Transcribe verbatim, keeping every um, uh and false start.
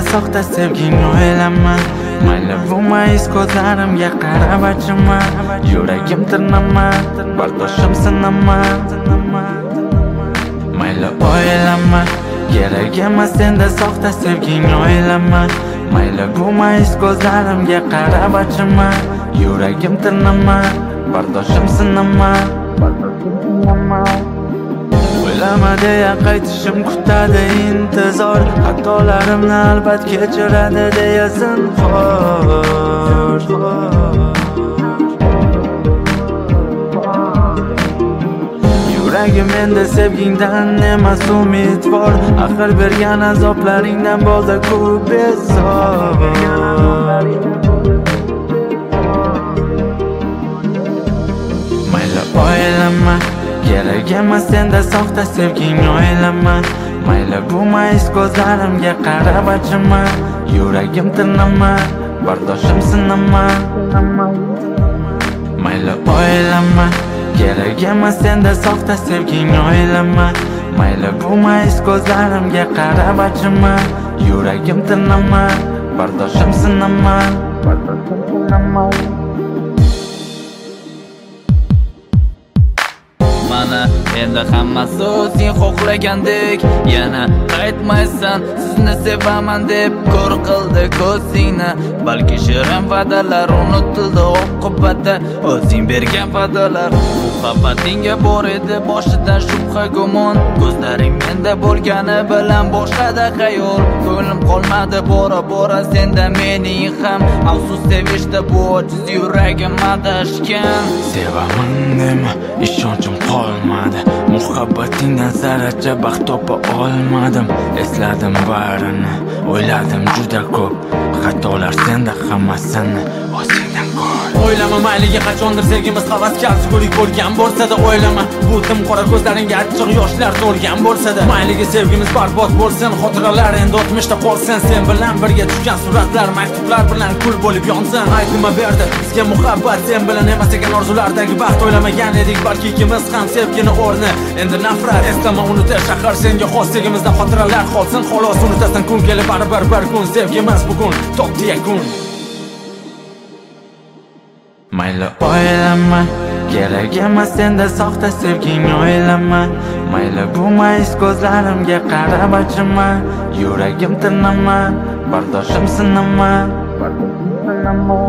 soxta sevgingni o'ylama. Mayli bu mayus ko'zlarimga qarab achima. Yuragim tirnama, bardoshim sinama. Mayli o'ylama, kerak emas senda soxta sevgingni o'ylama. Mayli bu mayus ko'zlarimga qarab achima. Yuragim tirnama, bardoshim sinama. O'ylama deya qaytishim kutadi intizor. Xatolarimni albat kechiradi deya zinhor. Yuragim endi sevgingdan emas umidvor. Axir bergan azoblaringdan bo'ldi ko'p bezor. Mayli o'ylama, kerak emas senda soxta sevgingni o'ylama. Mayli bu mayus ko'zlarimga qarab achima. Yuragim tirnama, bardoshim sinama. Mayli o'ylama, kerak emas senda soxta sevgingni o'ylama. Mayli bu mayus ko'zlarimga qarab achima. Yuragim tirnama, bardoshim sinama. Mana endi hammasi o'zing xohlagandek. Yana qaytmaysan, sizni sevaman deb ko'r qildi ko'zingni. Balki shirin va'dalar unutildi oqibatda. O'zing bergan va'dalar muhabbatingga bor edi boshidan shubha gumon. Ko'zlaring menda bo'lgani bilan boshqada xayol. Ko'nglim qolmadi bora bora senda mening ham. Afsus sevishda bu ojiz yuragim adashgan. Sevaman dema, ishonchim qolmadi. Muhabbatingdan zarracha baxt topa olmadim. Esladim barini, o'yladim juda ko'p. Xatolar senda hammasini o'zingdan ko'r. O'ylama mayliga qachondir sevgimiz havaskar shukurik bo'lgan bo'lsa-da o'ylama. Bu tim qora ko'zlaringga achchiq yoshlar to'lgan bo'lsa-da mayliga sevgimiz barbod bo'lsin. Xotiralar endi o'tmishda qolsin. Sen bilan birga tushgan suratlar maktublar bilan kul bo'lib yonsin. Aytma berdi bizga muhabbat sen bilan emas ekan orzulardagi baxt. O'ylamagan edik balki ikimiz ham sevgini o'rni. Endi nafrat eslama unutish shahar senga xos. Sevgimizda xotiralar qolsin. Xolos unutasan kun kelib baribir bir kun. Sevgimiz bugun topdi yakun. Mayli o'ylama, kerak emas senda soxta sevgingni o'ylama. Mayli bu mayus ko'zlarimga qarab achima. Yuragim tirnama, bardoshim sinama.